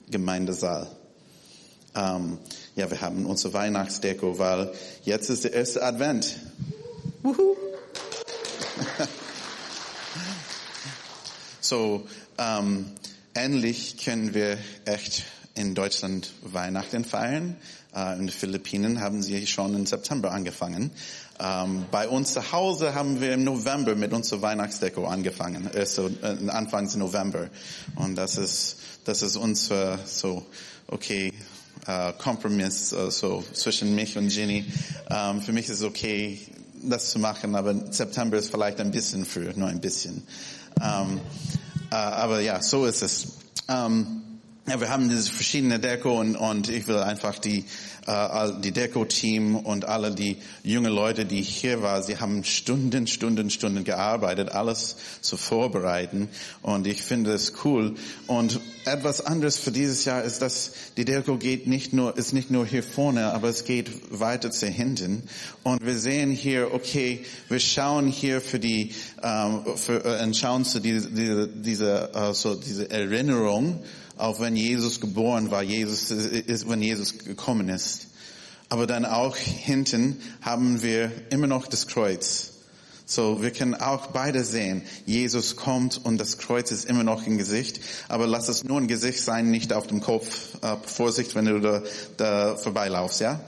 Gemeindesaal. Wir haben unsere Weihnachtsdeko, weil jetzt ist der erste Advent. Wuhu! So, endlich können wir echt in Deutschland Weihnachten feiern. In den Philippinen haben sie schon im September angefangen. Bei uns zu Hause haben wir im November mit unserer Weihnachtsdeko angefangen, Anfangs November. Und das ist unser Kompromiss zwischen mich und Ginny. Für mich ist es okay, das zu machen, aber September ist vielleicht ein bisschen früh, nur ein bisschen. Aber ja, so ist es. Wir haben diese verschiedene Deko und ich will einfach die Deko-Team und alle die jungen Leute, die hier waren, sie haben Stunden gearbeitet, alles zu vorbereiten und ich finde es cool. Und etwas anderes für dieses Jahr ist, dass die Deko ist nicht nur hier vorne, aber es geht weiter zu hinten. Und wir sehen hier, okay, wir schauen hier schauen zu diese Erinnerung, auch wenn Jesus geboren war, wenn Jesus gekommen ist. Aber dann auch hinten haben wir immer noch das Kreuz. So, wir können auch beide sehen. Jesus kommt und das Kreuz ist immer noch im Gesicht. Aber lass es nur ein Gesicht sein, nicht auf dem Kopf. Vorsicht, wenn du da vorbeilaufst, ja?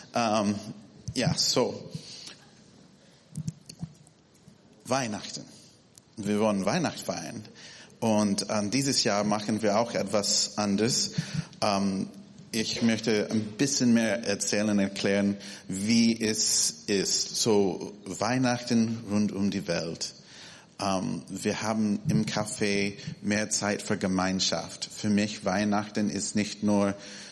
Weihnachten. Wir wollen Weihnachten feiern. Und dieses Jahr machen wir auch etwas anderes. Ich möchte ein bisschen mehr erklären, wie es ist. So Weihnachten rund um die Welt. Wir haben im Café mehr Zeit für Gemeinschaft. Für mich Weihnachten ist nicht nur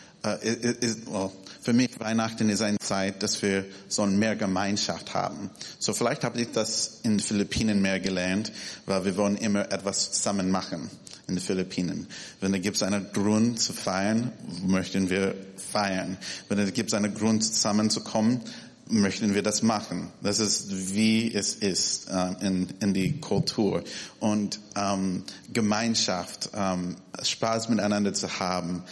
für mich Weihnachten ist eine Zeit, dass wir so mehr Gemeinschaft haben. So vielleicht habe ich das in den Philippinen mehr gelernt, weil wir wollen immer etwas zusammen machen in den Philippinen. Wenn da gibt es einen Grund zu feiern, möchten wir feiern. Wenn da gibt es einen Grund zusammenzukommen, möchten wir das machen. Das ist, wie es ist in die Kultur. Und Gemeinschaft, Spaß miteinander zu haben.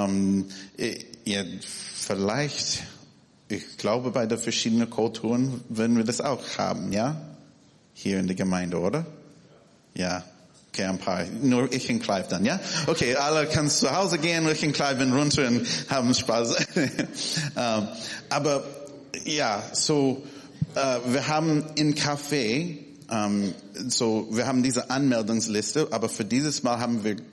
Vielleicht, ich glaube, bei den verschiedenen Kulturen werden wir das auch haben, ja? Hier in der Gemeinde, oder? Ja. Okay, ein paar. Nur ich und Clive dann, ja? Okay, alle können zu Hause gehen, ich und Clive bin runter und haben Spaß. Aber ja, so wir haben im Café, wir haben diese Anmeldungsliste, aber für dieses Mal haben wir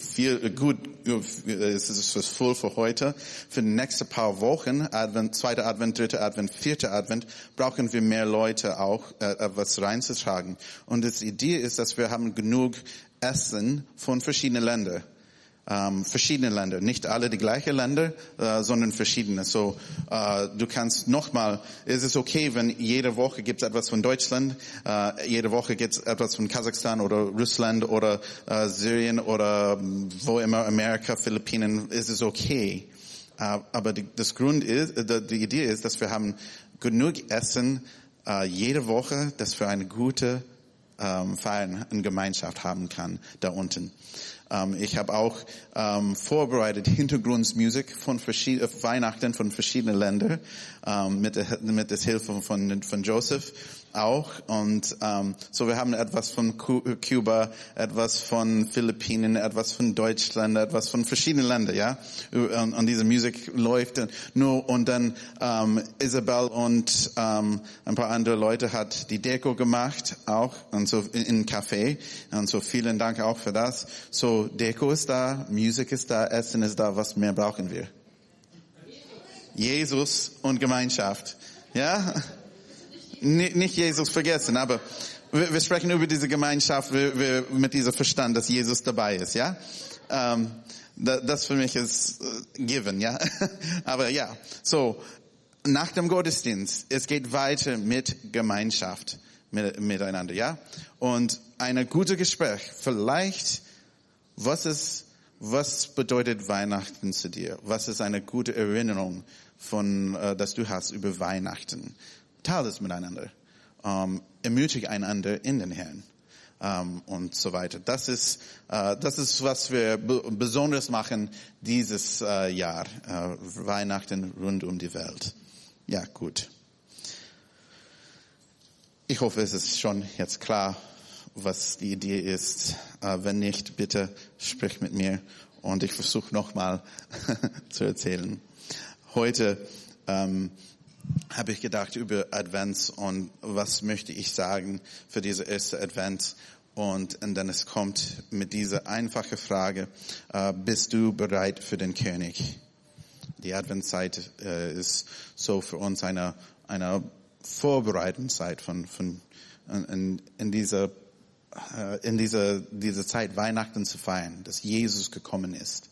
es ist voll für heute. Für die nächsten paar Wochen, Advent, 2. Advent, 3. Advent, 4. Advent, brauchen wir mehr Leute auch, was reinzutragen. Und die Idee ist, dass wir haben genug Essen von verschiedenen Ländern. Verschiedene Länder, nicht alle die gleichen Länder, sondern verschiedene. So, du kannst es ist okay, wenn jede Woche gibt es etwas von Deutschland, jede Woche gibt es etwas von Kasachstan oder Russland oder Syrien oder wo immer, Amerika, Philippinen, es ist okay. Aber die Idee ist, dass wir haben genug Essen jede Woche, dass wir eine gute Feiern und Gemeinschaft haben kann da unten. Ich habe auch vorbereitet Hintergrundmusik von Weihnachten von verschiedenen Ländern mit der Hilfe von Joseph auch. Und so wir haben etwas von Kuba, etwas von Philippinen, etwas von Deutschland, etwas von verschiedenen Ländern, ja. Und diese Musik läuft nur und dann Isabel und ein paar andere Leute hat die Deko gemacht auch und so in Café und so vielen Dank auch für das. So Deko ist da, Musik ist da, Essen ist da, was mehr brauchen wir? Jesus und Gemeinschaft, ja. Nicht Jesus vergessen, aber wir sprechen über diese Gemeinschaft wir mit diesem Verstand, dass Jesus dabei ist, ja. Das für mich ist given, ja. Aber ja, so nach dem Gottesdienst, es geht weiter mit Gemeinschaft miteinander, ja. Und ein gutes Gespräch, vielleicht, was bedeutet Weihnachten zu dir? Was ist eine gute Erinnerung dass du hast über Weihnachten? Teile es miteinander. Ermutige einander in den Herrn. und so weiter. Das ist, was wir besonders machen dieses Jahr, Weihnachten rund um die Welt. Ja, gut. Ich hoffe, es ist schon jetzt klar, was die Idee ist. Wenn nicht, bitte sprich mit mir und ich versuche nochmal zu erzählen. Heute habe ich gedacht über Advents und was möchte ich sagen für diese erste Advent. Und dann es kommt mit dieser einfachen Frage, bist du bereit für den König? Die Adventszeit ist so für uns eine Vorbereitungszeit in dieser Zeit Weihnachten zu feiern, dass Jesus gekommen ist.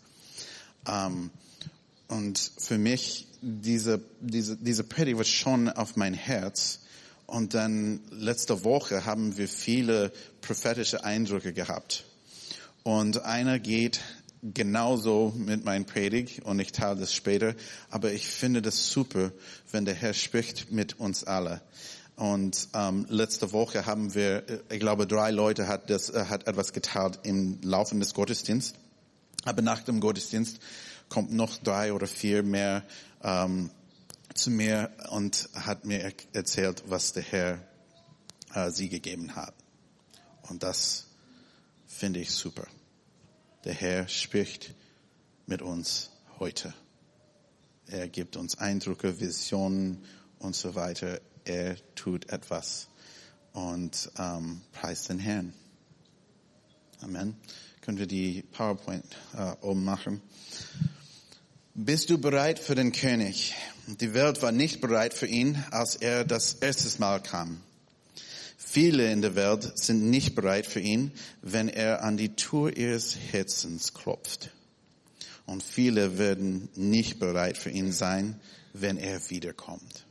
Und für mich, diese Predigt war schon auf mein Herz. Und dann letzte Woche haben wir viele prophetische Eindrücke gehabt. Und einer geht genauso mit meinem Predigt und ich teile das später. Aber ich finde das super, wenn der Herr spricht mit uns alle. Und letzte Woche haben wir, ich glaube, 3 Leute hat etwas geteilt im Laufe des Gottesdienstes. Aber nach dem Gottesdienst kommt noch 3 oder 4 mehr zu mir und hat mir erzählt, was der Herr sie gegeben hat. Und das finde ich super. Der Herr spricht mit uns heute. Er gibt uns Eindrücke, Visionen und so weiter. Er tut etwas und preist den Herrn. Amen. Können wir die PowerPoint oben machen? Bist du bereit für den König? Die Welt war nicht bereit für ihn, als er das erste Mal kam. Viele in der Welt sind nicht bereit für ihn, wenn er an die Tür ihres Herzens klopft. Und viele werden nicht bereit für ihn sein, wenn er wiederkommt.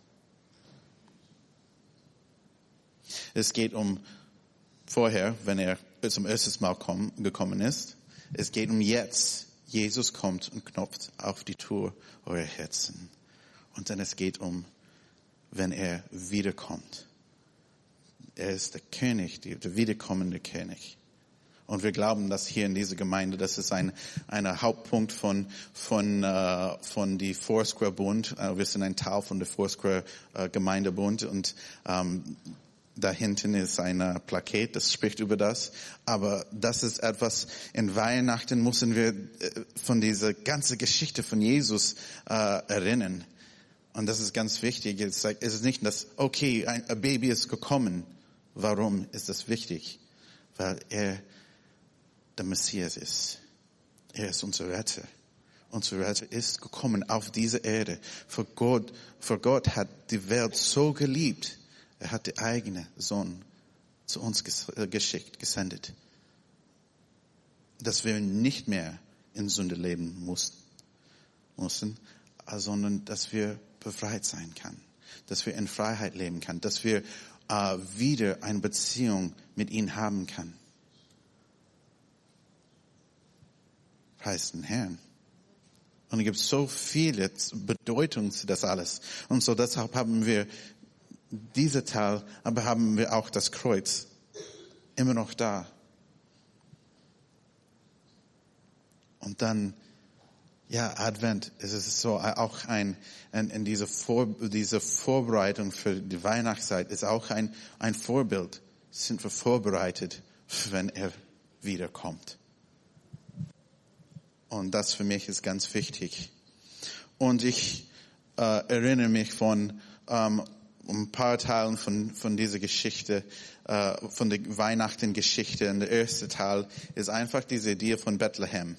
Es geht um vorher, wenn er zum ersten Mal gekommen ist. Es geht um jetzt. Jesus kommt und klopft auf die Tür eurer Herzen. Und dann es geht um, wenn er wiederkommt. Er ist der König, der wiederkommende König. Und wir glauben, dass hier in dieser Gemeinde, das ist ein Hauptpunkt von die Foursquare Bund. Wir sind ein Teil von der Foursquare Gemeindebund und da hinten ist ein Plakat, das spricht über das. Aber das ist etwas, in Weihnachten müssen wir von dieser ganzen Geschichte von Jesus erinnern. Und das ist ganz wichtig. Es ist nicht, dass, okay, ein Baby ist gekommen. Warum ist das wichtig? Weil er der Messias ist. Er ist unser Retter. Unser Retter ist gekommen auf diese Erde. Für Gott hat die Welt so geliebt. Er hat den eigenen Sohn zu uns geschickt, gesendet. Dass wir nicht mehr in Sünde leben mussten, sondern dass wir befreit sein können. Dass wir in Freiheit leben können. Dass wir wieder eine Beziehung mit ihm haben können. Preis den Herrn. Und es gibt so viele Bedeutungen zu das alles. Und so deshalb haben wir diese Teil, aber haben wir auch das Kreuz immer noch da. Und dann, ja, Advent, es ist so auch diese Vorbereitung für die Weihnachtszeit ist auch ein Vorbild. Sind wir vorbereitet, wenn er wiederkommt. Und das für mich ist ganz wichtig. Und ich erinnere mich von ein paar Teilen von dieser Geschichte, von der Weihnachtengeschichte. Und der erste Teil ist einfach diese Idee von Bethlehem.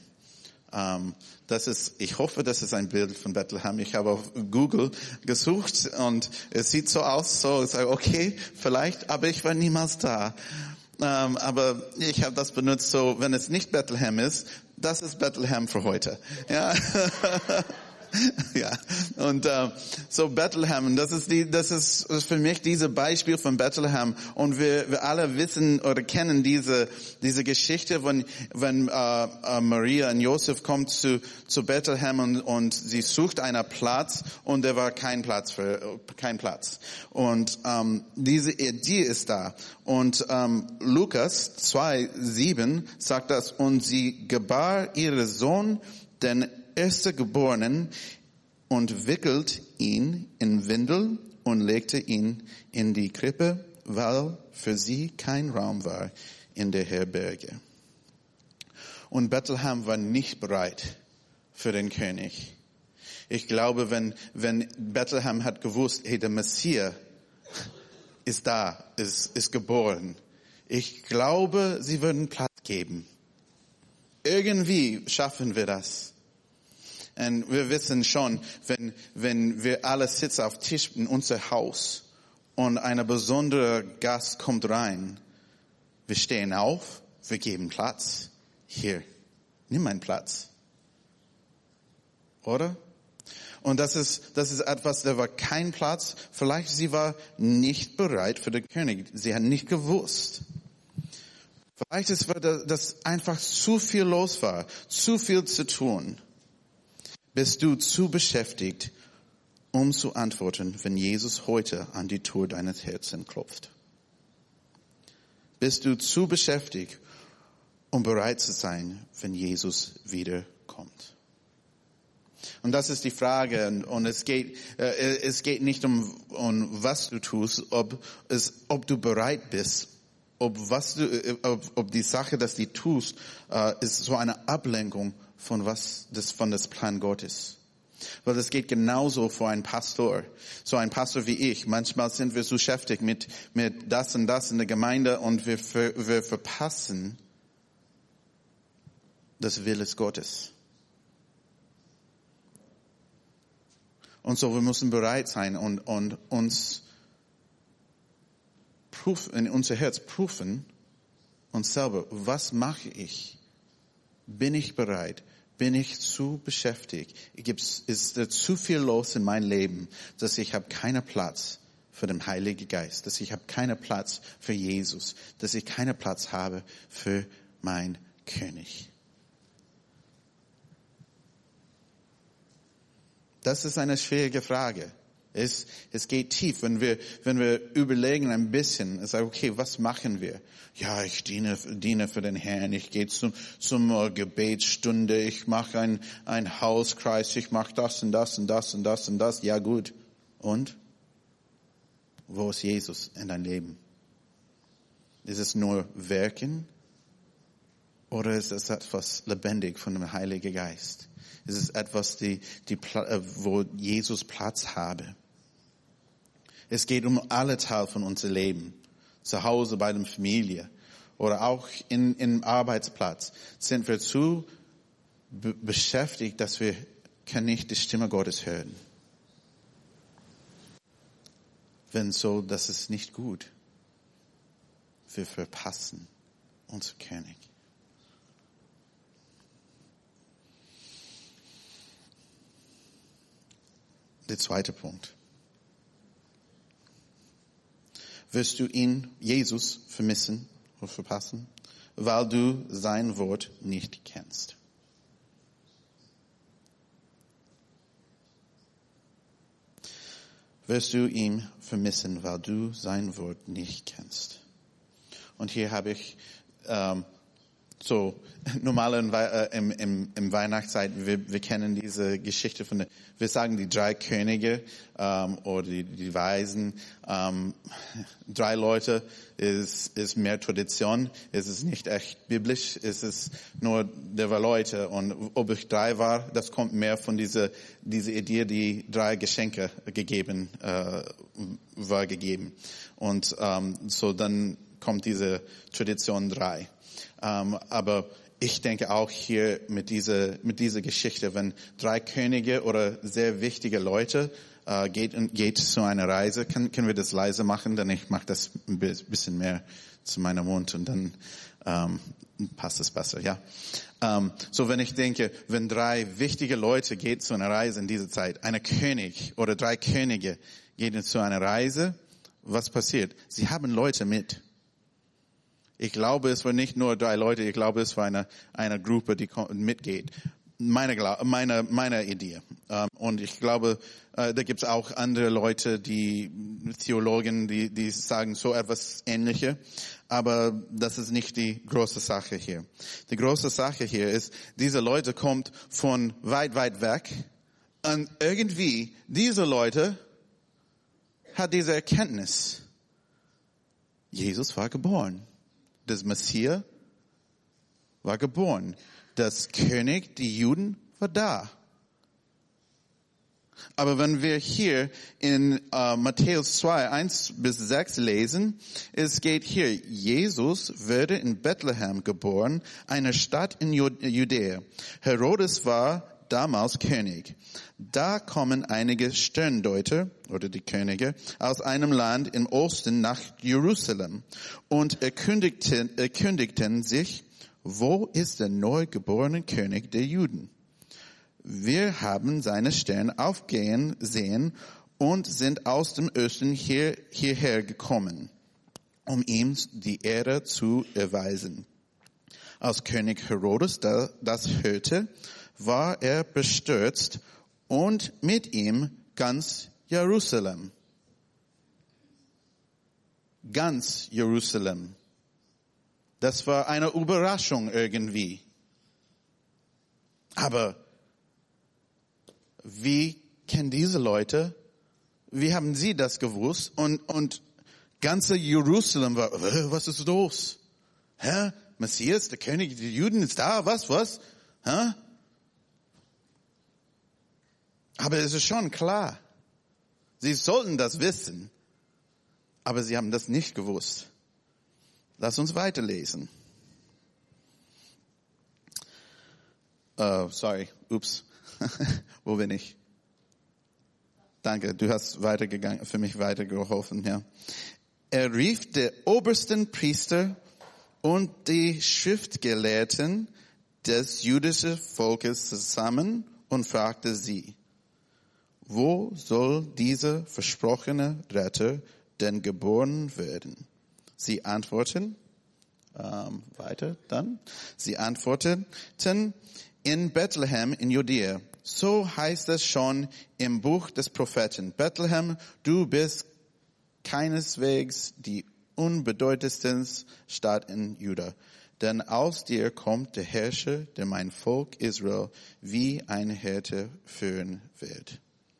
Ich hoffe, das ist ein Bild von Bethlehem. Ich habe auf Google gesucht und es sieht so aus, ich sage, okay, vielleicht, aber ich war niemals da. Aber ich habe das benutzt, so, wenn es nicht Bethlehem ist, das ist Bethlehem für heute. Ja. Ja, und so Bethlehem, das ist für mich dieses Beispiel von Bethlehem. Und wir alle wissen oder kennen diese Geschichte, wenn Maria und Josef kommt zu Bethlehem und sie sucht einen Platz und da war kein Platz. Und diese Idee ist da. Und Lukas 2,7 sagt das, und sie gebar ihren Sohn, den Erstgeborenen, und wickelt ihn in Windel und legte ihn in die Krippe, weil für sie kein Raum war in der Herberge. Und Bethlehem war nicht bereit für den König. Ich glaube, wenn Bethlehem hat gewusst, hey, der Messias ist da, ist geboren, ich glaube, sie würden Platz geben. Irgendwie schaffen wir das. Und wir wissen schon, wenn wir alle sitzen auf Tisch in unser Haus und ein besonderer Gast kommt rein, wir stehen auf, wir geben Platz. Hier, nimm meinen Platz. Oder? Und das ist etwas, da war kein Platz. Vielleicht sie war nicht bereit für den König. Sie hat nicht gewusst. Vielleicht es war, dass einfach zu viel los war, zu viel zu tun. Bist du zu beschäftigt, um zu antworten, wenn Jesus heute an die Tür deines Herzens klopft? Bist du zu beschäftigt, um bereit zu sein, wenn Jesus wiederkommt? Und das ist die Frage. Und es geht nicht um was du tust, ob du bereit bist, ob die Sache, dass du tust, ist so eine Ablenkung von das Plan Gottes. Weil es geht genauso für einen Pastor. So ein Pastor wie ich. Manchmal sind wir so beschäftigt mit das und das in der Gemeinde und wir verpassen das Wille Gottes. Und so, wir müssen bereit sein und uns in unser Herz prüfen, uns selber, was mache ich? Bin ich bereit? Bin ich zu beschäftigt? Ist da zu viel los in meinem Leben, dass ich habe keinen Platz für den Heiligen Geist, dass ich habe keinen Platz für Jesus, dass ich keinen Platz habe für meinen König? Das ist eine schwierige Frage. Es geht tief, wenn wir überlegen ein bisschen, sagen, okay, was machen wir? Ja, ich diene für den Herrn, ich gehe zum Gebetsstunde, ich mache ein Hauskreis, ich mache das und das und das und das und das. Ja, gut. Und? Wo ist Jesus in deinem Leben? Ist es nur Werken? Oder ist es etwas lebendig von dem Heiligen Geist? Ist es etwas, wo Jesus Platz habe? Es geht um alle Teile von unserem Leben. Zu Hause, bei der Familie oder auch im Arbeitsplatz. Sind wir zu beschäftigt, dass wir nicht die Stimme Gottes hören? Wenn so, das ist nicht gut. Wir verpassen unseren König. Der zweite Punkt. Wirst du Jesus, vermissen oder verpassen, weil du sein Wort nicht kennst? Wirst du ihn vermissen, weil du sein Wort nicht kennst? Und hier habe ich normal im Weihnachtszeit, wir kennen diese Geschichte wir sagen die 3 Könige oder die Weisen. 3 Leute ist mehr Tradition, es ist nicht echt biblisch, es ist nur der war Leute. Und ob ich 3 war, das kommt mehr von diese Idee, die 3 Geschenke gegeben. Und so dann kommt diese Tradition 3. Aber ich denke auch hier mit dieser Geschichte, wenn 3 Könige oder sehr wichtige Leute geht zu einer Reise, können wir das leise machen, denn ich mache das ein bisschen mehr zu meinem Mund und dann passt es besser, ja. So wenn ich denke, wenn 3 wichtige Leute gehen zu einer Reise in dieser Zeit, einer König oder 3 Könige gehen zu einer Reise, was passiert? Sie haben Leute mit. Ich glaube, es war nicht nur 3 Leute, ich glaube, es war eine Gruppe, die mitgeht. Meine Idee. Und ich glaube, da gibt es auch andere Leute, Theologen, die sagen so etwas Ähnliches. Aber das ist nicht die große Sache hier. Die große Sache hier ist, diese Leute kommen von weit, weit weg. Und irgendwie, diese Leute hat diese Erkenntnis. Jesus war geboren. Das Messias war geboren. Das König, die Juden, war da. Aber wenn wir hier in Matthäus 2, 1-6 lesen, es geht hier, Jesus wurde in Bethlehem geboren, eine Stadt in Judäa. Herodes war damals König. Da kommen einige Sterndeuter, oder die Könige, aus einem Land im Osten nach Jerusalem und erkundigten sich, wo ist der neugeborene König der Juden? Wir haben seine Sterne aufgehen sehen und sind aus dem Osten hierher gekommen, um ihm die Ehre zu erweisen. Als König Herodes das hörte, war er bestürzt und mit ihm ganz Jerusalem. Ganz Jerusalem. Das war eine Überraschung irgendwie. Aber wie kennen diese Leute, wie haben sie das gewusst? Und ganze Jerusalem war, was ist los? Hä? Messias, der König der Juden ist da, was? Hä? Aber es ist schon klar. Sie sollten das wissen. Aber sie haben das nicht gewusst. Lass uns weiterlesen. Wo bin ich? Danke, du hast für mich weitergeholfen, ja. Er rief die obersten Priester und die Schriftgelehrten des jüdischen Volkes zusammen und fragte sie, wo soll dieser versprochene Retter denn geboren werden? Sie antworteten, Sie antworteten, in Bethlehem in Judäa. So heißt es schon im Buch des Propheten. Bethlehem, du bist keineswegs die unbedeutendste Stadt in Juda. Denn aus dir kommt der Herrscher, der mein Volk Israel wie ein Hirte führen wird.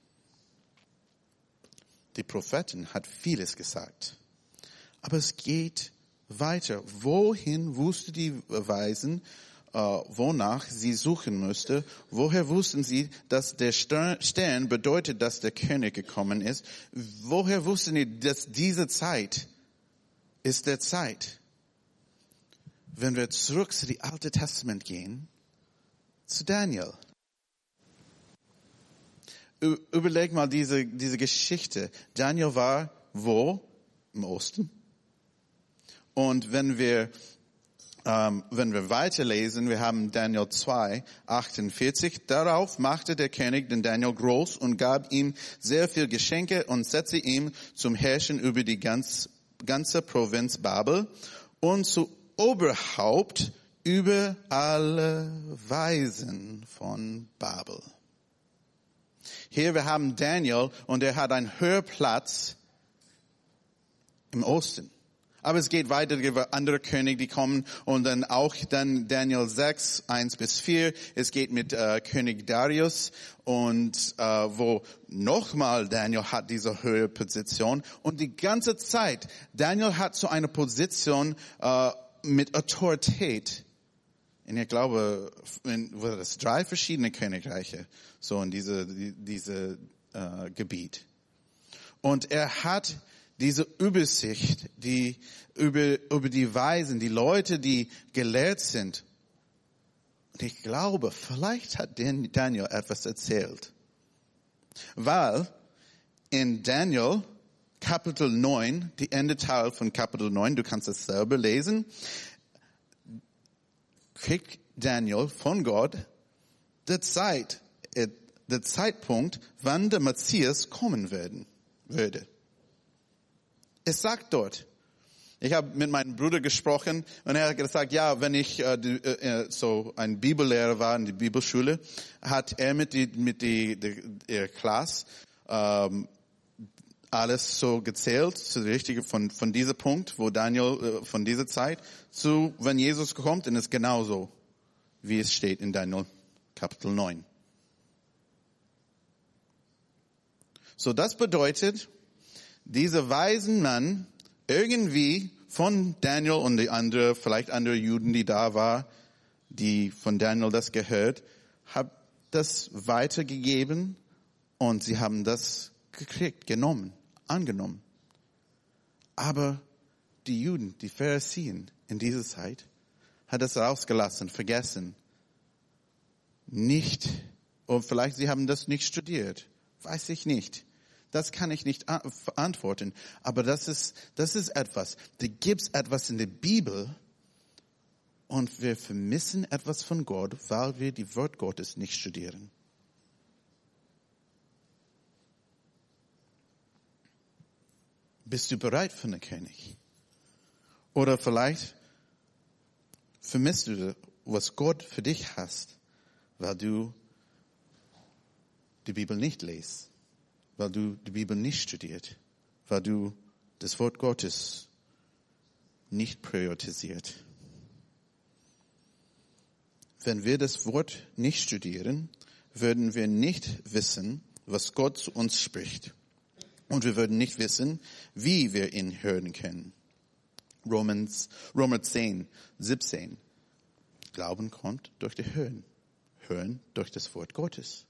Die Propheten hat vieles gesagt. Aber es geht weiter. Wohin wussten die Weisen, wonach sie suchen müsste? Woher wussten sie, dass der Stern bedeutet, dass der König gekommen ist? Woher wussten sie, dass diese Zeit ist der Zeit? Wenn wir zurück zu dem Alten Testament gehen, zu Daniel. Überleg mal diese Geschichte. Daniel war wo? Im Osten. Und wenn wir weiterlesen, wir haben Daniel 2, 48. Darauf machte der König den Daniel groß und gab ihm sehr viel Geschenke und setzte ihn zum Herrschen über die ganze Provinz Babel und zu Oberhaupt über alle Weisen von Babel. Hier wir haben Daniel und er hat einen Höheplatz im Osten. Aber es geht weiter über andere Könige, die kommen und dann Daniel 6, 1-4. Es geht mit König Darius und wo nochmal Daniel hat diese höhere Position. Und die ganze Zeit, Daniel hat so eine Position mit Autorität. Und ich glaube, wurde das 3 verschiedene Königreiche, so in diese Gebiet. Und er hat diese Übersicht, die über die Weisen, die Leute, die gelehrt sind. Und ich glaube, vielleicht hat Daniel etwas erzählt. Weil in Daniel Kapitel 9, die Ende Teil von Kapitel 9, du kannst es selber lesen, kriegt Daniel von Gott der Zeitpunkt, wann der Messias kommen würde. Es sagt dort, ich habe mit meinem Bruder gesprochen und er hat gesagt, ja, wenn ich so ein Bibellehrer war in der Bibelschule, hat er mit der Klasse alles so gezählt, zu der richtigen von dieser Punkt, wo Daniel von dieser Zeit zu, wenn Jesus kommt, und es ist genauso, wie es steht in Daniel Kapitel 9. So, das bedeutet, dieser weisen Mann irgendwie von Daniel und die vielleicht andere Juden, die da waren, die von Daniel das gehört, hat das weitergegeben und sie haben das gekriegt, angenommen. Aber die Juden, die Pharisäer in dieser Zeit, hat das rausgelassen, vergessen. Nicht, oder vielleicht sie haben das nicht studiert, weiß ich nicht. Das kann ich nicht antworten. Aber das ist etwas. Da gibt's etwas in der Bibel und wir vermissen etwas von Gott, weil wir die Wort Gottes nicht studieren. Bist du bereit für den König? Oder vielleicht vermisst du, was Gott für dich hast, weil du die Bibel nicht liest, weil du die Bibel nicht studiert, weil du das Wort Gottes nicht priorisiert. Wenn wir das Wort nicht studieren, würden wir nicht wissen, was Gott zu uns spricht. Und wir würden nicht wissen, wie wir ihn hören können. Römer 10, 17. Glauben kommt durch das Hören. Hören durch das Wort Gottes.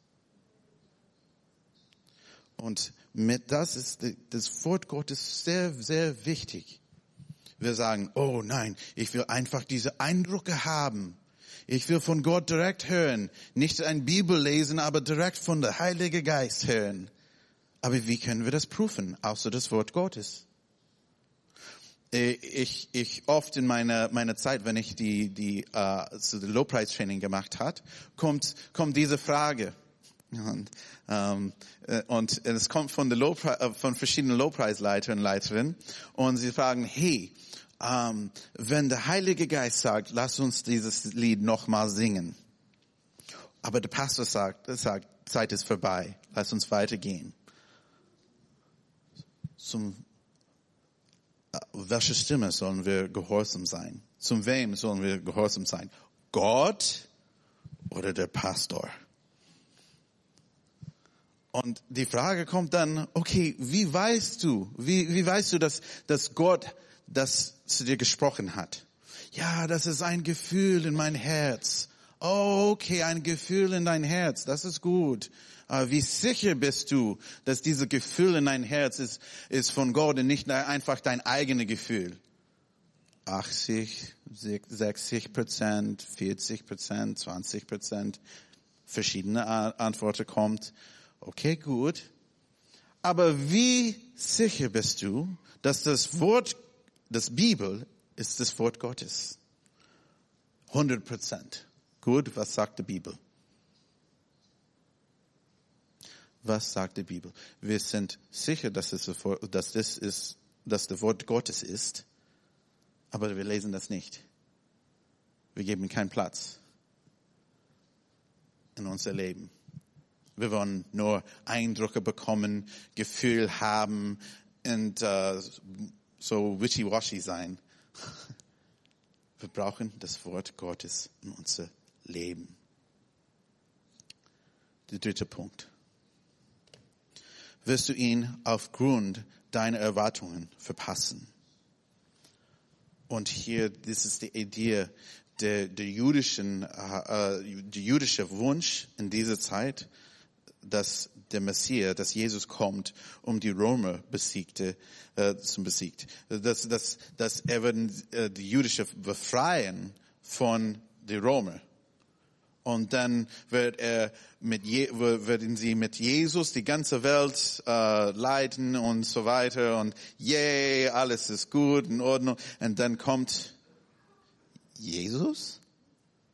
Und das ist das Wort Gottes sehr, sehr wichtig. Wir sagen, oh nein, ich will einfach diese Eindrücke haben. Ich will von Gott direkt hören. Nicht eine Bibel lesen, aber direkt von der Heilige Geist hören. Aber wie können wir das prüfen, außer das Wort Gottes? Ich oft in meiner Zeit, wenn ich die Lobpreistraining gemacht hat, kommt diese Frage. Und es kommt von verschiedenen Lobpreisleitern und Leiterinnen. Und sie fragen, hey, wenn der Heilige Geist sagt, lass uns dieses Lied nochmal singen. Aber der Pastor sagt, Zeit ist vorbei, lass uns weitergehen. Welche Stimme sollen wir gehorsam sein? Zum wem sollen wir gehorsam sein? Gott oder der Pastor? Und die Frage kommt dann, okay, wie weißt du, dass Gott das zu dir gesprochen hat? Ja, das ist ein Gefühl in mein Herz. Oh, okay, ein Gefühl in dein Herz, das ist gut. Aber wie sicher bist du, dass dieses Gefühl in dein Herz ist von Gott und nicht einfach dein eigenes Gefühl? 80, 60%, 40%, 20%, verschiedene Antworten kommt. Okay, gut. Aber wie sicher bist du, dass das Bibel ist das Wort Gottes? 100%. Gut, was sagt die Bibel? Was sagt die Bibel? Wir sind sicher, dass das Wort Gottes ist, aber wir lesen das nicht. Wir geben keinen Platz in unser Leben. Wir wollen nur Eindrücke bekommen, Gefühl haben und so wishy-washy sein. Wir brauchen das Wort Gottes in unser Leben. Der dritte Punkt. Wirst du ihn aufgrund deiner Erwartungen verpassen? Und hier, das ist die Idee, der jüdische Wunsch in dieser Zeit, dass der Messias, dass Jesus kommt, um die Römer besiegt. Dass er wird die Jüdische befreien von den Römer. Und dann werden sie mit Jesus die ganze Welt leiten und so weiter. Und yay, alles ist gut, in Ordnung. Und dann kommt Jesus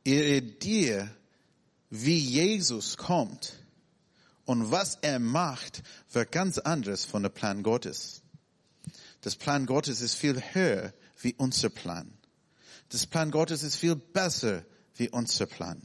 ihre Idee, wie Jesus kommt und was er macht, wird ganz anderes von dem Plan Gottes. Das Plan Gottes ist viel höher wie unser Plan. Das Plan Gottes ist viel besser wie unser Plan.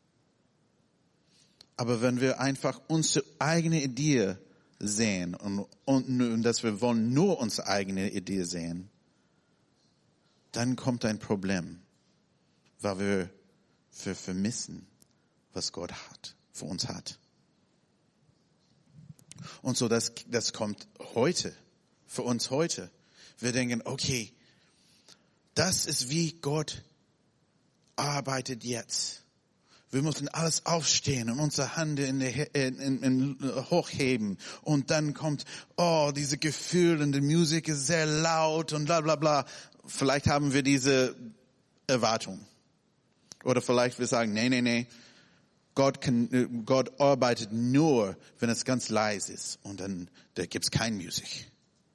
Aber wenn wir einfach unsere eigene Idee sehen und dass wir wollen nur unsere eigene Idee sehen, dann kommt ein Problem, weil wir vermissen, was Gott für uns hat. Und so, das kommt heute, für uns heute. Wir denken, okay, das ist wie Gott arbeitet jetzt. Wir müssen alles aufstehen und unsere Hände hochheben. Und dann kommt, diese Gefühle und die Musik ist sehr laut und bla bla bla. Vielleicht haben wir diese Erwartung. Oder vielleicht wir sagen, nee. Gott arbeitet nur, wenn es ganz leise ist. Und dann da gibt's kein Musik.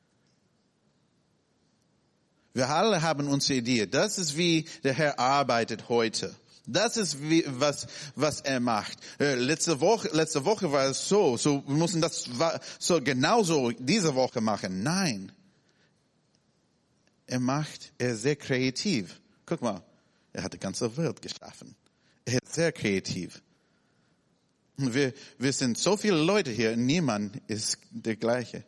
Wir alle haben unsere Idee. Das ist wie der Herr arbeitet heute. Das ist was er macht. Letzte Woche war es so wir mussten das so genauso diese Woche machen. Nein. Er ist sehr kreativ. Guck mal, er hat die ganze Welt geschaffen. Er ist sehr kreativ. Wir sind so viele Leute hier, niemand ist der gleiche.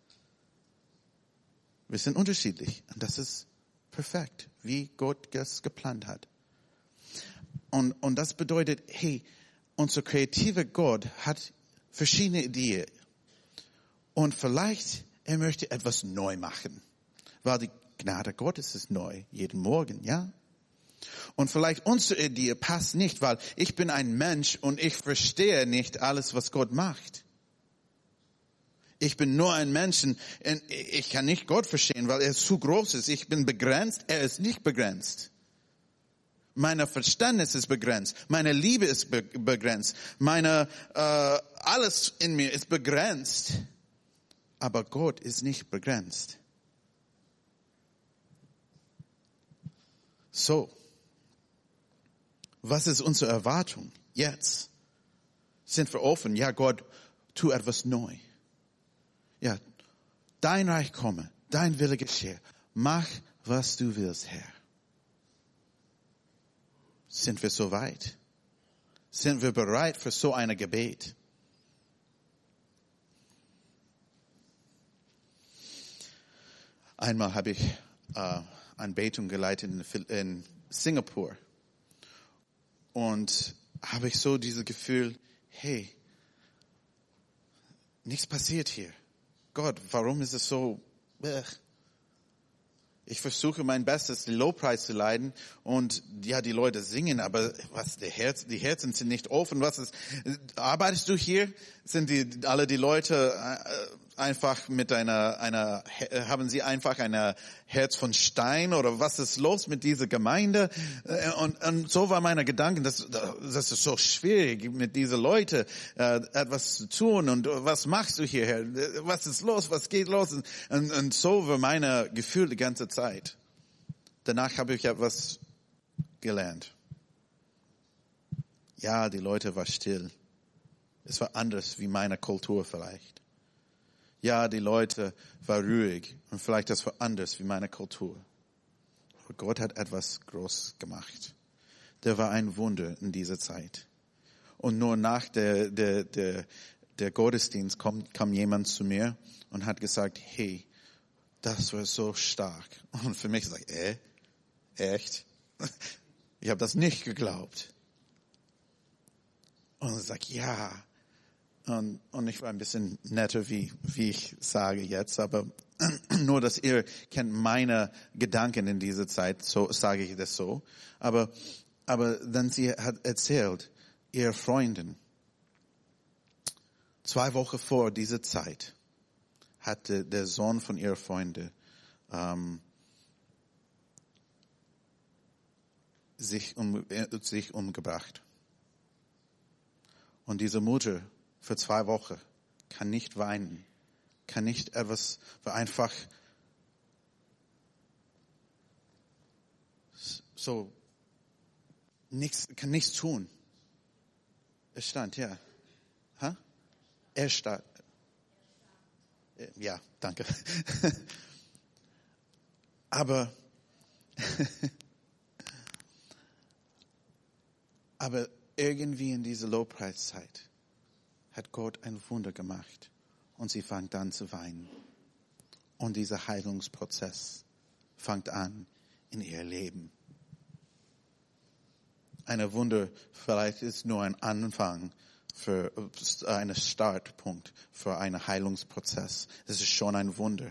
Wir sind unterschiedlich und das ist perfekt, wie Gott das geplant hat. Und das bedeutet, hey, unser kreativer Gott hat verschiedene Ideen. Und vielleicht, er möchte etwas neu machen. Weil die Gnade Gottes ist neu, jeden Morgen, ja? Und vielleicht unsere Idee passt nicht, weil ich bin ein Mensch und ich verstehe nicht alles, was Gott macht. Ich bin nur ein Mensch und ich kann nicht Gott verstehen, weil er zu groß ist. Ich bin begrenzt, er ist nicht begrenzt. Mein Verständnis ist begrenzt. Meine Liebe ist begrenzt. Alles in mir ist begrenzt. Aber Gott ist nicht begrenzt. So. Was ist unsere Erwartung jetzt? Sind wir offen? Ja, Gott, tu etwas neu. Ja, dein Reich komme, dein Wille geschehe. Mach, was du willst, Herr. Sind wir so weit? Sind wir bereit für so ein Gebet? Einmal habe ich Anbetung geleitet in Singapur. Und habe ich so dieses Gefühl, hey, nichts passiert hier. Gott, warum ist es so? Ich versuche mein Bestes, den Lobpreis zu leiten und ja, die Leute singen, aber die Herzen sind nicht offen. Arbeitest du hier? Sind alle die Leute einfach mit haben sie einfach ein Herz von Stein oder was ist los mit dieser Gemeinde? Und so war meine Gedanken, das ist so schwierig mit diesen Leuten etwas zu tun und was machst du hierher? Was ist los? Was geht los? Und so war meine Gefühl die ganze Zeit. Danach habe ich etwas gelernt. Ja, die Leute waren still. Es war anders wie meine Kultur vielleicht. Ja, die Leute waren ruhig und vielleicht das war anders wie meine Kultur. Aber Gott hat etwas groß gemacht. Der war ein Wunder in dieser Zeit. Und nur nach der Gottesdienst kam jemand zu mir und hat gesagt, hey, das war so stark. Und für mich sagt, echt? Ich habe das nicht geglaubt. Und er sagt, ja. Und ich war ein bisschen netter, wie ich sage jetzt, aber nur, dass ihr kennt meine Gedanken in dieser Zeit, so sage ich das so. Aber dann sie hat erzählt, ihre Freundin, 2 Wochen vor dieser Zeit, hatte der Sohn von ihrer Freundin sich umgebracht. Und diese Mutter für 2 Wochen kann nicht weinen, kann nicht etwas, war einfach so kann nichts tun. Er stand, ja. Ha? Er stand. Ja, danke. Aber irgendwie in dieser Lobpreiszeit hat Gott ein Wunder gemacht und sie fängt an zu weinen. Und dieser Heilungsprozess fängt an in ihr Leben. Ein Wunder vielleicht ist nur ein Anfang für einen Startpunkt für einen Heilungsprozess. Es ist schon ein Wunder.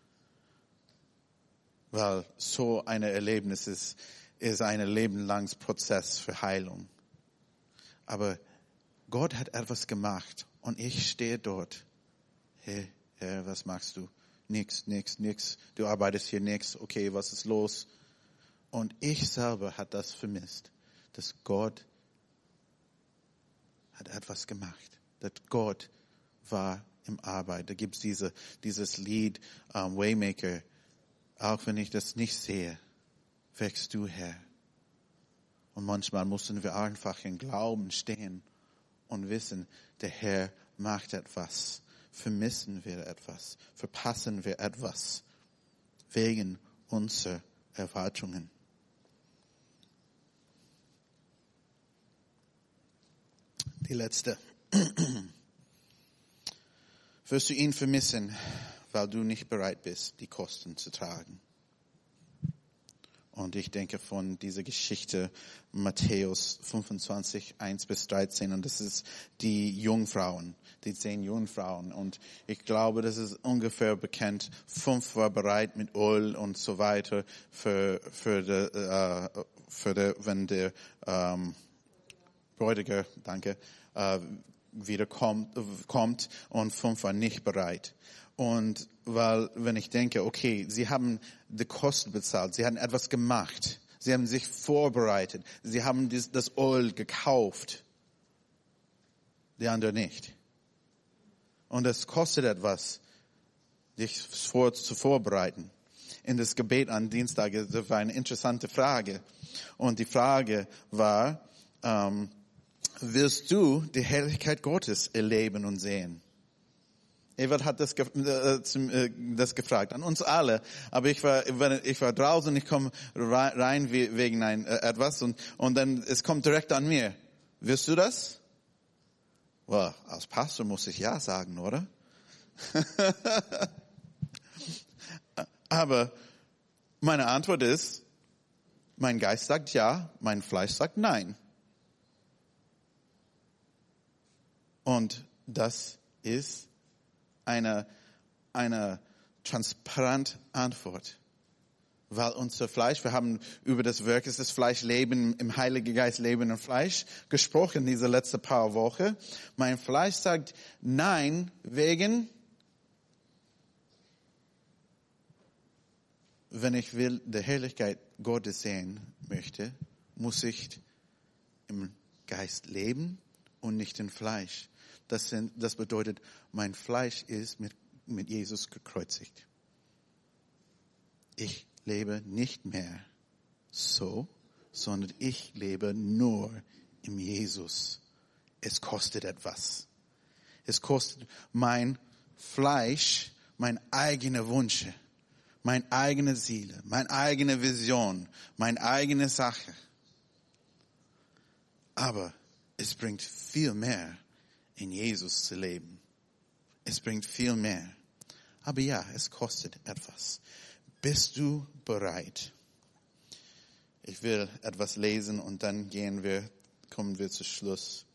Weil so ein Erlebnis ist ein lebenlanges Prozess für Heilung. Aber Gott hat etwas gemacht und ich stehe dort. Hey, Herr, was machst du? Nix. Du arbeitest hier nix. Okay, was ist los? Und ich selber hat das vermisst, dass Gott hat etwas gemacht. Dass Gott war im Arbeit. Da gibt's dieses Lied, Waymaker. Auch wenn ich das nicht sehe, wächst du, Herr. Und manchmal müssen wir einfach im Glauben stehen und wissen, der Herr macht etwas. Vermissen wir etwas. Verpassen wir etwas. Wegen unserer Erwartungen. Die letzte. Wirst du ihn vermissen, weil du nicht bereit bist, die Kosten zu tragen? Und ich denke von dieser Geschichte Matthäus 25, 1-13. Und das ist die Jungfrauen, die 10 Jungfrauen. Und ich glaube, das ist ungefähr bekannt. 5 war bereit mit Öl und so weiter wenn der Bräutigam, wieder kommt und 5 war nicht bereit. Und wenn ich denke, okay, sie haben die Kosten bezahlt, sie haben etwas gemacht, sie haben sich vorbereitet, sie haben das Öl gekauft, die anderen nicht. Und es kostet etwas, dich zu vorbereiten. In das Gebet am Dienstag, das war eine interessante Frage. Und die Frage war, wirst du die Herrlichkeit Gottes erleben und sehen? Ewald hat das gefragt, an uns alle. Aber ich war draußen, ich komme rein wegen etwas und dann, es kommt direkt an mir. Wirst du das? Well, als Pastor muss ich ja sagen, oder? Aber meine Antwort ist, mein Geist sagt ja, mein Fleisch sagt nein. Und das ist eine transparente Antwort. Weil unser Fleisch, wir haben über das Werk des Fleisch Leben, im Heiligen Geist Leben im Fleisch gesprochen, diese letzte paar Wochen. Mein Fleisch sagt nein, wegen, wenn ich will, die Herrlichkeit Gottes sehen möchte, muss ich im Geist leben und nicht im Fleisch. Das bedeutet, mein Fleisch ist mit Jesus gekreuzigt. Ich lebe nicht mehr so, sondern ich lebe nur im Jesus. Es kostet etwas. Es kostet mein Fleisch, mein eigene Wünsche, meine eigene Seele, meine eigene Vision, meine eigene Sache. Aber es bringt viel mehr, in Jesus zu leben. Es bringt viel mehr. Aber ja, es kostet etwas. Bist du bereit? Ich will etwas lesen und dann kommen wir zu Schluss.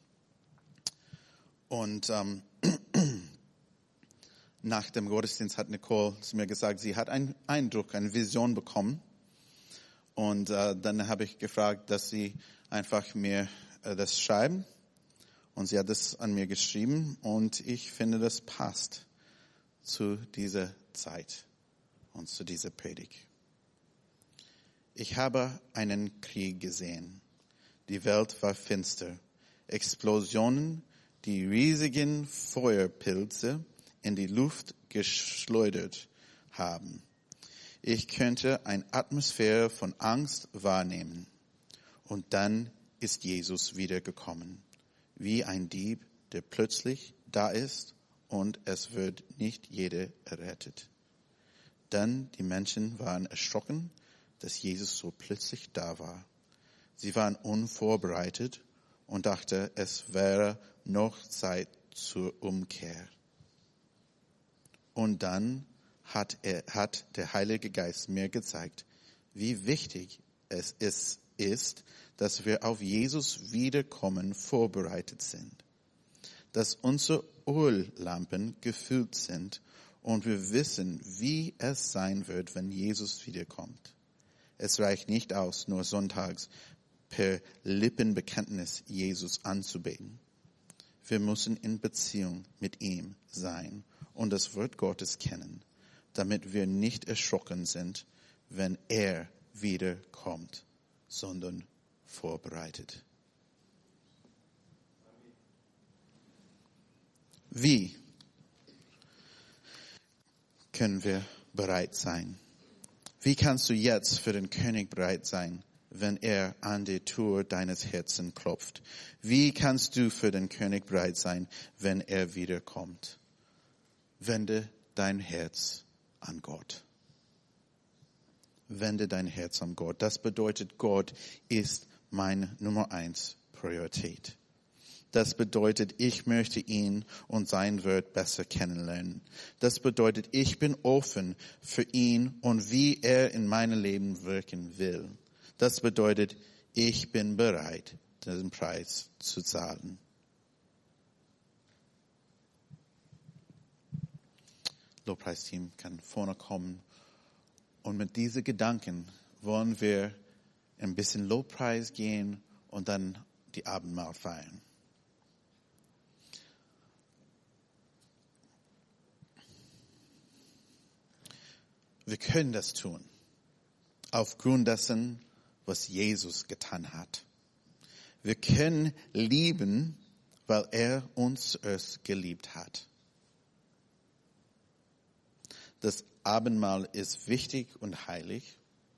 Und nach dem Gottesdienst hat Nicole zu mir gesagt, sie hat einen Eindruck, eine Vision bekommen. Und dann habe ich gefragt, dass sie einfach mir das schreiben. Und sie hat das an mir geschrieben und ich finde, das passt zu dieser Zeit und zu dieser Predigt. Ich habe einen Krieg gesehen. Die Welt war finster. Explosionen, die riesigen Feuerpilze in die Luft geschleudert haben. Ich könnte eine Atmosphäre von Angst wahrnehmen. Und dann ist Jesus wiedergekommen, wie ein Dieb, der plötzlich da ist und es wird nicht jeder errettet. Denn die Menschen waren erschrocken, dass Jesus so plötzlich da war. Sie waren unvorbereitet und dachten, es wäre noch Zeit zur Umkehr. Und dann hat der Heilige Geist mir gezeigt, wie wichtig es ist, dass wir auf Jesus Wiederkommen vorbereitet sind. Dass unsere Öllampen gefüllt sind und wir wissen, wie es sein wird, wenn Jesus wiederkommt. Es reicht nicht aus, nur sonntags per Lippenbekenntnis Jesus anzubeten. Wir müssen in Beziehung mit ihm sein und das Wort Gottes kennen, damit wir nicht erschrocken sind, wenn er wiederkommt, sondern vorbereitet. Wie können wir bereit sein? Wie kannst du jetzt für den König bereit sein, wenn er an die Tür deines Herzens klopft? Wie kannst du für den König bereit sein, wenn er wiederkommt? Wende dein Herz an Gott. Wende dein Herz an Gott. Das bedeutet, Gott ist meine Nummer 1 Priorität. Das bedeutet, ich möchte ihn und sein Wort besser kennenlernen. Das bedeutet, ich bin offen für ihn und wie er in meinem Leben wirken will. Das bedeutet, ich bin bereit, diesen Preis zu zahlen. Lobpreisteam kann vorne kommen. Und mit diesen Gedanken wollen wir ein bisschen Lobpreis gehen und dann die Abendmahl feiern. Wir können das tun, aufgrund dessen, was Jesus getan hat. Wir können lieben, weil er uns zuerst geliebt hat. Das Abendmahl ist wichtig und heilig.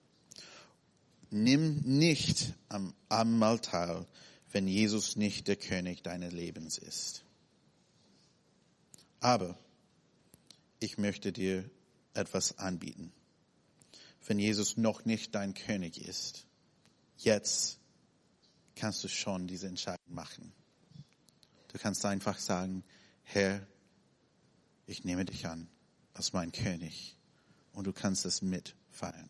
Nimm nicht am Abendmahl teil, wenn Jesus nicht der König deines Lebens ist. Aber ich möchte dir etwas anbieten. Wenn Jesus noch nicht dein König ist, jetzt kannst du schon diese Entscheidung machen. Du kannst einfach sagen, Herr, ich nehme dich an als mein König und du kannst es mitfeiern.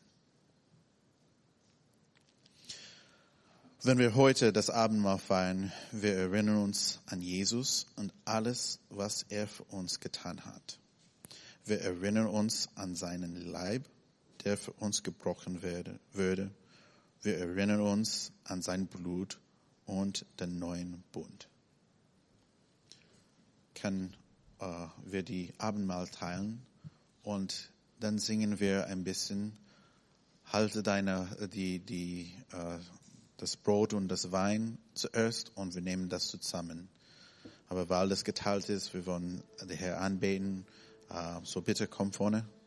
Wenn wir heute das Abendmahl feiern, wir erinnern uns an Jesus und alles, was er für uns getan hat. Wir erinnern uns an seinen Leib, der für uns gebrochen würde. Wir erinnern uns an sein Blut und den neuen Bund. Können wir die Abendmahl teilen und dann singen wir ein bisschen. Halte das Brot und das Wein zuerst und wir nehmen das zusammen. Aber weil das geteilt ist, wir wollen den Herrn anbeten. So bitte komm vorne.